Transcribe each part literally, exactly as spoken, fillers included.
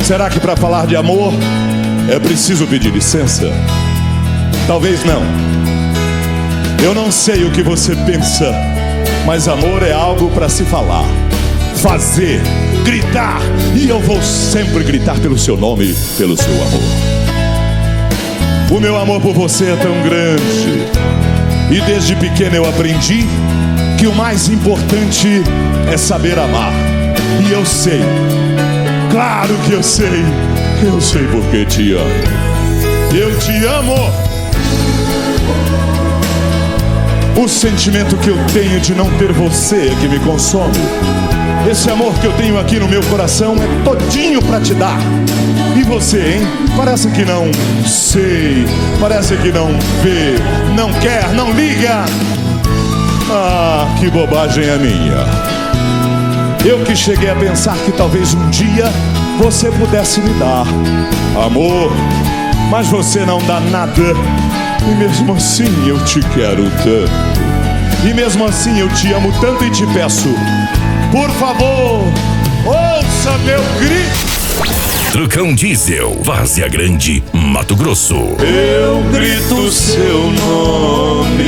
Será que para falar de amor é preciso pedir licença? Talvez não. Eu não sei o que você pensa, mas amor é algo para se falar, fazer, gritar. E eu vou sempre gritar pelo seu nome, pelo seu amor. O meu amor por você é tão grande, e desde pequeno eu aprendi que o mais importante é saber amar. E eu sei, claro que eu sei, eu sei porque te amo. Eu te amo. O sentimento que eu tenho de não ter você é que me consome. Esse amor que eu tenho aqui no meu coração é todinho pra te dar. E você, hein? Parece que não sei, parece que não vê, não quer, não liga. Ah, que bobagem a minha. Eu que cheguei a pensar que talvez um dia você pudesse me dar amor, mas você não dá nada. E mesmo assim eu te quero tanto. E mesmo assim eu te amo tanto e te peço, por favor, ouça meu grito. Trucão Diesel, Várzea Grande, Mato Grosso. Eu grito seu nome.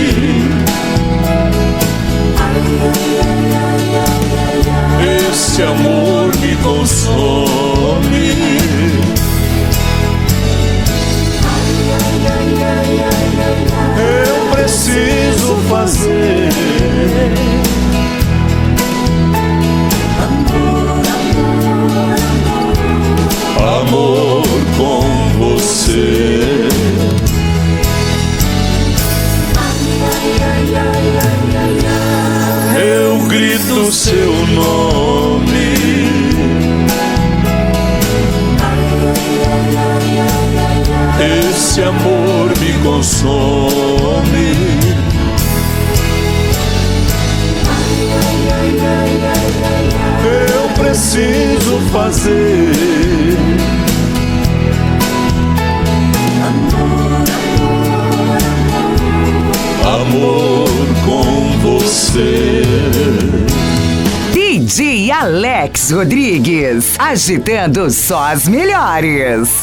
Esse amor me consome. Eu preciso fazer amor com você. Eu grito seu nome. Esse amor me consome. Eu preciso fazer amor com você. D J Alex Rodrigues, agitando só as melhores.